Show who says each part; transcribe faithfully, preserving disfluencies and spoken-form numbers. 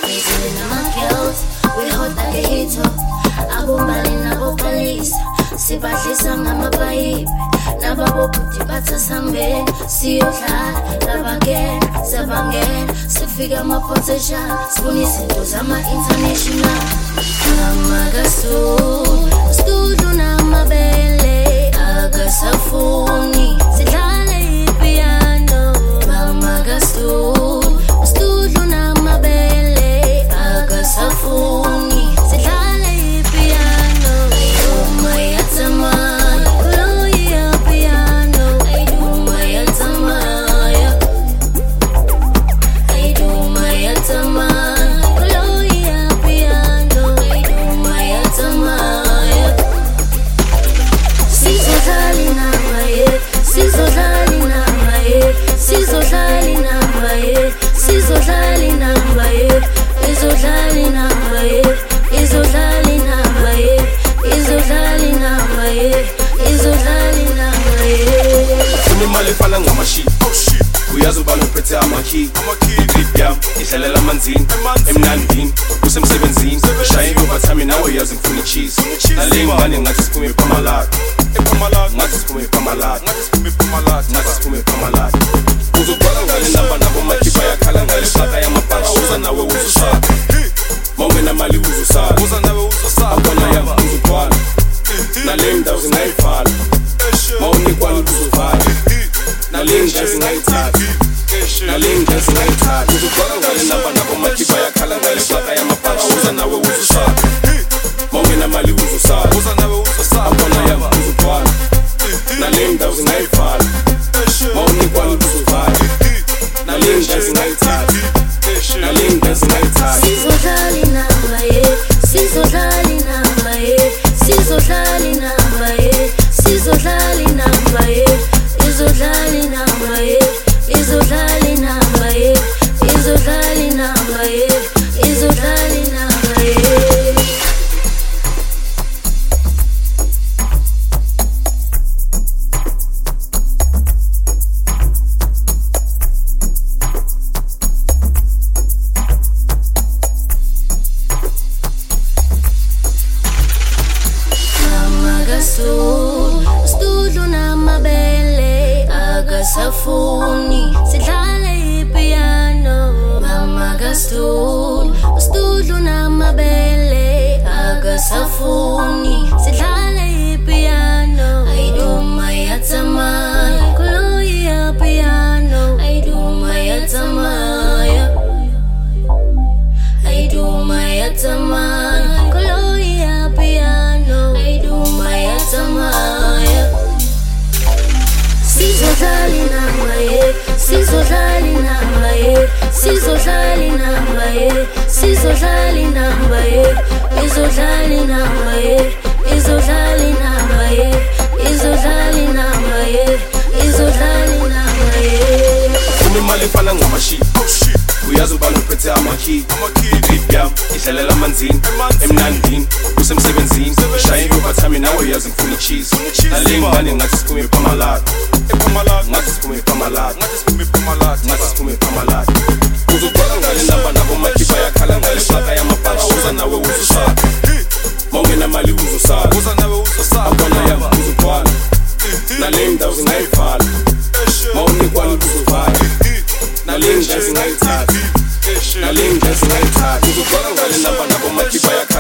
Speaker 1: crazy nama girls, we hot like a hito. Abombali nabo police, sibadlisa ngamapayipi. Nababokuthi batha sambeni, siyodlala labangena, sabangena, sifika ama-potential, sifuna izinto zama-international. Amagasu, studio namabele, akasafuni, sidlale ipiano. Amagasu, studio namabele, akasafuni, sidlale ipiano. Oh my atama.
Speaker 2: Fana ngamashi, oh shit, uyazuba nophethe amakey, i-grip yam, idlalela amanzini, emnandini, usemsebenzini, shaya i-overtime nawe yazi ngifuna i-cheese, nale ngane ngathi siphume ePhamalade, ngathi siphume ePhamalade, ngathi siphume ePhamalade. Uzobhala ngale namba nabo makhipha yakhala ngale plaka yamabhaka, uza nawe uzusaka, mawungena mali uzusaka, akona yam uzubhala, nale ndawo zingayivala, mawunikwala uzuvala. Nalinga singayithatha, nalinga singayithatha. Uzubhala ngale namba nabo makhipha yakhala ngale plaka yamabhaka, uza nawe uzusaka, mawungena mali uzusaka, akona yam uzubhala, nale ndawo zingayivala, mawunikwala uzuvala. Nalinga singayithatha, nalinga singayithatha.
Speaker 1: Sizodlala inamba ye, sizodlala inamba ye, sizodlala inamba ye, sizodlala inamba ye. Izodlali namba ye, izodlali namba ye, izodlali namba ye, izodlali namba ye. Amagasu, studio namabele, akasafuni, sidlale ipiano. Amagastu, studio namabele, akasafuni, sidlale ipiano. I do my atama, Chloe piano. I do my atama, I do my atama, Chloe piano. I do my atama. Sizodlali namba ye, sizodlali namba ye, sizodlali namba ye, sizodlali namba ye, izodlali namba ye, izodlali namba ye, izodlali namba ye, izodlali namba ye.
Speaker 2: Funa imali fana ngamashi, oh shit, uyazuba nophethe amakey, i-grip yam, idlalela amanzini, emnandini, usemsebenzini, shaya i-overtime nawe yazi ngifuna i-cheese, nale ngane ngathi siphume ePhamalade, ngathi siphume ePhamalade, ngathi siphume ePhamalade. Uzobhala ngale namba nabo makhipha yakhala ngale plaka yamabhaka, uza nawe uzusaka, mawungena mali uzusaka, akona yam uzubhala, nale ndawo zingayivala, mawunikwala uzuvala. Nalinga singayithatha, nalinga singayithatha. Uzobhala ngale namba nabo makhipha yakhala